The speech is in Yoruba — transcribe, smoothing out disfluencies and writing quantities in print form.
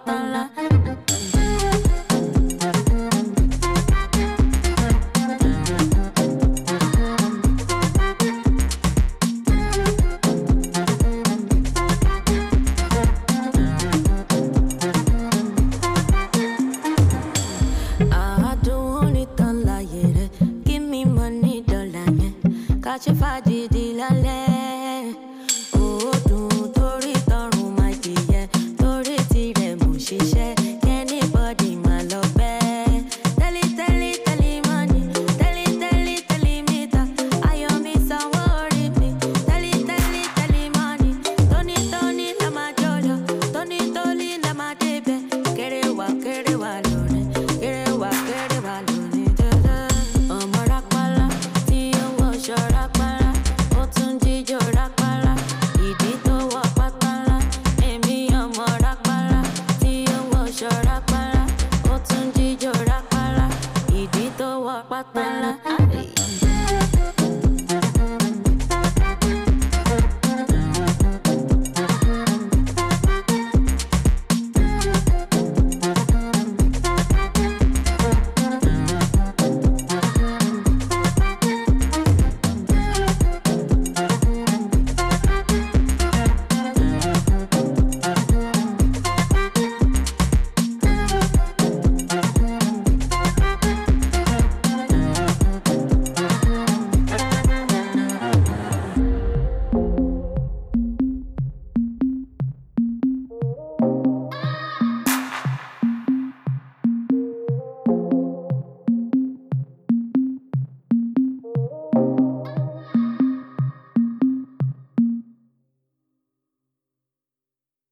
pátánlá. Catch a faddy dilale. Oh, do tori torun my dear. Tori ti re mo ṣiṣẹ́. Anybody my love be. Tell it money. Tell it meter. Ayo mi sanwó orí mi. Tell it money. Tony la ma jolo. Tony la ma debe. Kere wa lórí. Kere wa lórí. Ọmọ rápálá tí ó wọ ṣọ́ra. Pátánlá.